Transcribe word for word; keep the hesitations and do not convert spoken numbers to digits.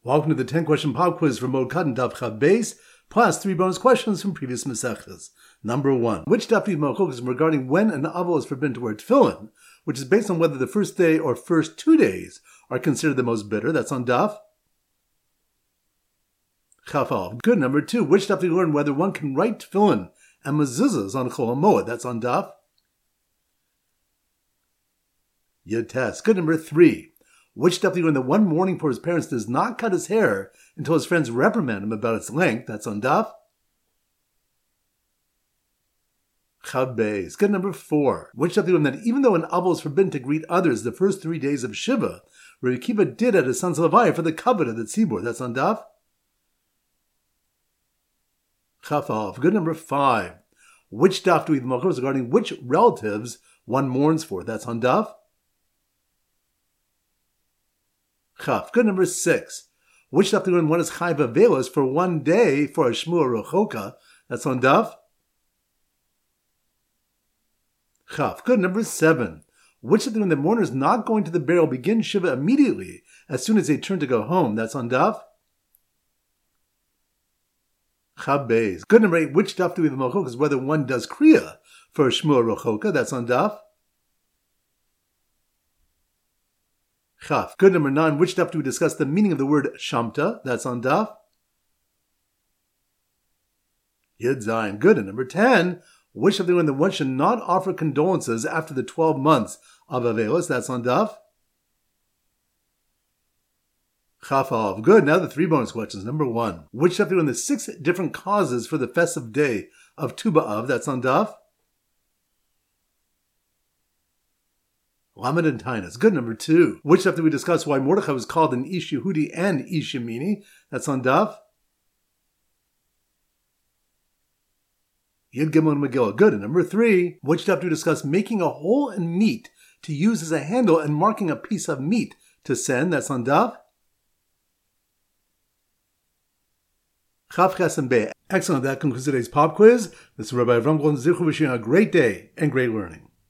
Welcome to the ten question pop quiz for Moed Katan Daf Chaf Beis, plus three bonus questions from previous Masechtas. Number one. Which daf do you have regarding when an aval is forbidden to wear tefillin, which is based on whether the first day or first two days are considered the most bitter? That's on daf Chaf Aleph. Good. Number two. Which daf do you learn whether one can write tefillin and mezuzahs on Chol HaMoed? That's on daf Yud Tes. Good. Number three. Which daf do you learn that one mourning for his parents does not cut his hair until his friends reprimand him about its length? That's on daf Chaf Beis. Good. Number four. Which daf do you learn that even though an aval is forbidden to greet others the first three days of Shiva, Rabbi Akiva did at his son's Levaya for the kavod of the tzibur? That's on daf Chaf Aleph. Good. Number five. Which daf do we have machlokas regarding which relatives one mourns for? That's on daf Chaf. Good. Number six. Which daf do we learn one is chayv avelos for one day for a shmua rochoka? That's on daf Chaf. Good. Number seven. Which daf do we learn that mourners not going to the burial begin Shiva immediately as soon as they turn to go home? That's on daf Chaf Beis. Good. Number eight. Which daf do we have machlokas whether one does kriya for a shmua rochoka? That's on daf Chaf. Good. Number nine. Which daf do we discuss the meaning of the word shamta? That's on daf Yud Zayin. Good. And number ten. Which daf do we learn that one should not offer condolences after the twelve months of avelos? That's on daf Chaf Aleph. Good. Now the three bonus questions. Number one. Which daf do we learn the six different causes for the festive day of Tu B'Av? That's on daf Lamed and Tainas. Good. Number two. Which daf do we discuss why Mordechai was called an Ish Yehudi and Ish Yemini? That's on daf Yud Gimel and Megillah. Good. And number three. Which daf do we discuss making a hole in meat to use as a handle and marking a piece of meat to send? That's on daf Chaf Ches and Bey. Excellent. That concludes today's pop quiz. This is Rabbi Avram Golden Zichu wishing you a great day and great learning.